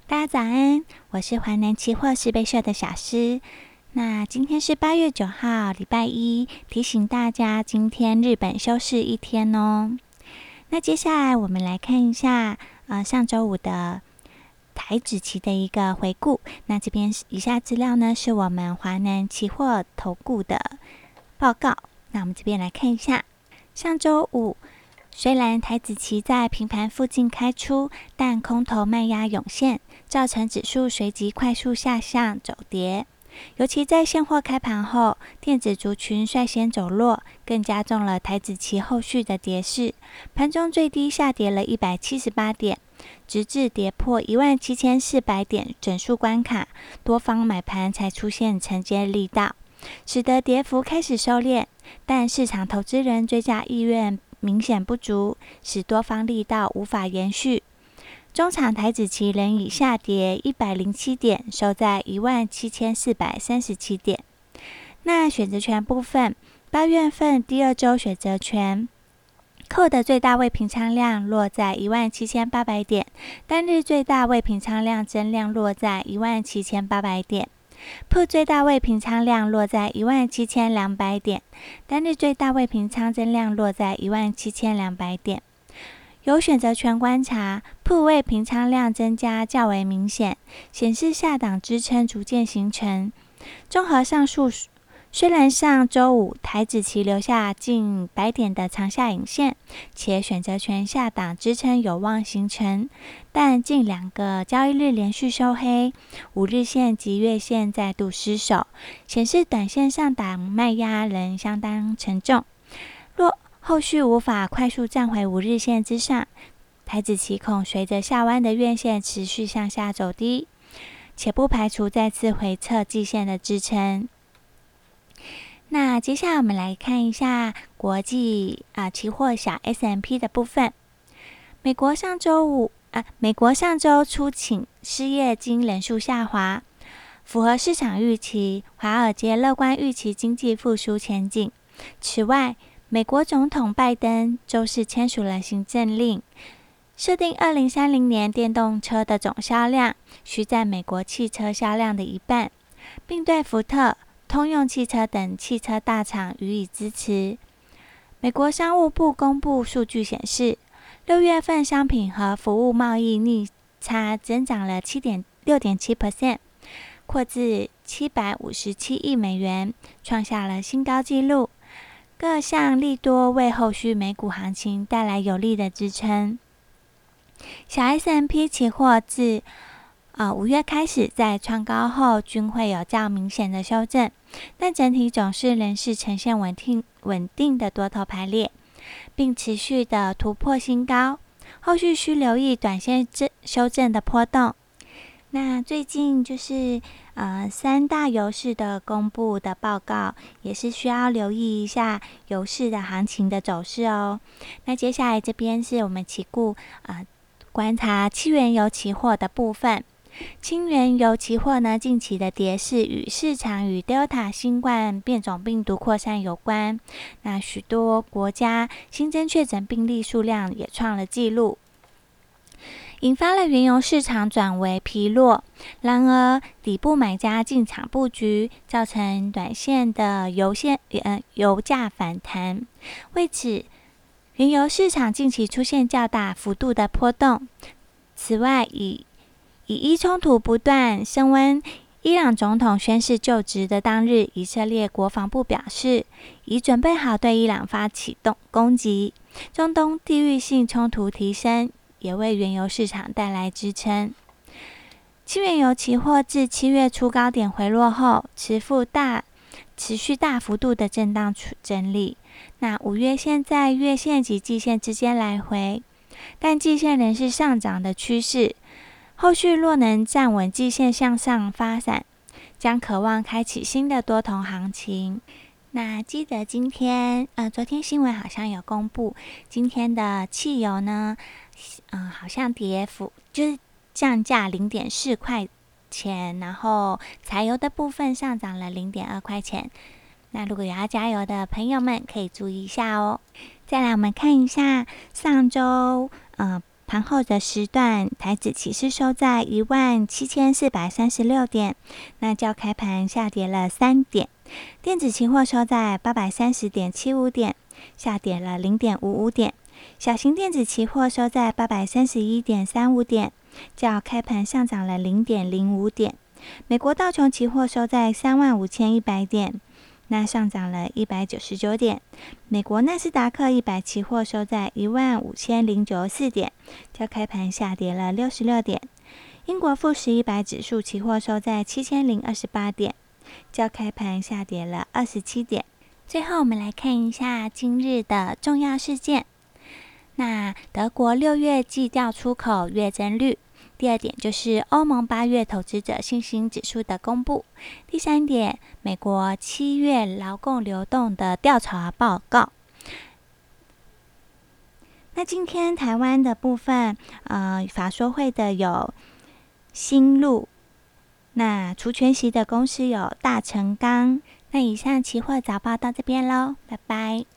大家早安，我是华南期货十倍秀的小诗。那今天是8月9号，礼拜一，提醒大家今天日本休市一天哦。那接下来我们来看一下上周五的台指期的一个回顾。那这边以下资料呢是我们华南期货投顾的报告。那我们这边来看一下，上周五虽然台指期在平盘附近开出，但空头卖压涌现，造成指数随即快速下向走跌。尤其在现货开盘后，电子族群率先走弱，更加重了台指期后续的跌势。盘中最低下跌了178点，直至跌破17400点整数关卡，多方买盘才出现承接力道，使得跌幅开始收敛。但市场投资人追加意愿明显不足，使多方力道无法延续。中场台指期仍以下跌107点，收在17437点。那选择权部分，8月份第二周选择权扣的最大未平仓量落在17800点，单日最大未平仓量增量落在17800点。Put 最大未平仓量落在17200点，单日最大未平仓增量落在17200点。有选择权观察，Put 未平仓量增加较为明显，显示下档支撑逐渐形成。综合上述，虽然上周五台指期留下近100点的长下影线，且选择权下档支撑有望形成，但近2个交易日连续收黑，5日线及月线再度失守，显示短线上档卖压仍相当沉重。若后续无法快速站回5日线之上，台指期恐随着下弯的月线持续向下走低，且不排除再次回测季线的支撑。那接下来我们来看一下国际期货小 S&P 的部分。美国上周初请失业金人数下滑，符合市场预期，华尔街乐观预期经济复苏前景。此外，美国总统拜登周四签署了行政令，设定2030年电动车的总销量需占美国汽车销量的1半，并对福特、通用汽车等汽车大厂予以支持。美国商务部公布数据显示，6月份商品和服务贸易逆差增长了6.7%， 扩至757亿美元，创下了新高纪录。各项利多为后续美股行情带来有力的支撑。小 S&P 期货自5月开始在创高后均会有较明显的修正，但整体走势仍是呈现稳定的多头排列，并持续的突破新高，后续需留意短线修正的波动。那最近就是3大油市的公布的报告，也是需要留意一下油市的行情的走势哦。那接下来这边是我们期股观察轻原油期货的部分。轻原油期货呢，近期的跌势与市场与 Delta 新冠变种病毒扩散有关。那许多国家新增确诊病例数量也创了纪录，引发了原油市场转为疲弱。然而，底部买家进场布局，造成短线的油价反弹。为此，原油市场近期出现较大幅度的波动。此外，以伊冲突不断升温，伊朗总统宣誓就职的当日，以色列国防部表示，已准备好对伊朗发起攻击。中东地域性冲突提升，也为原油市场带来支撑。轻原油期货自7月初高点回落后，持续大幅度的震荡整理。那5月线在月线及季线之间来回，但季线仍是上涨的趋势。后续若能站稳季线向上发展，将渴望开启新的多头行情。那记得昨天新闻好像有公布，今天的汽油呢，好像跌幅就是降价0.4块钱，然后柴油的部分上涨了0.2块钱。那如果有要加油的朋友们，可以注意一下哦。再来，我们看一下上周盘后的时段，台指期是收在17436点，那较开盘下跌了3点。电子期货收在830.75点，下跌了0.55点。小型电子期货收在831.35点，较开盘上涨了0.05点。美国道琼期货收在35100点，那上涨了199点。美国纳斯达克100期货收在15094点，较开盘下跌了66点。英国富时100指数期货收在7028点，较开盘下跌了27点。最后我们来看一下今日的重要事件。那德国6月季调出口月增率。第二点就是欧盟8月投资者信心指数的公布。第三点，美国7月劳工流动的调查报告。那今天台湾的部分，法说会的有新路，那除权息的公司有大成钢。那以上期货早报到这边咯，拜拜。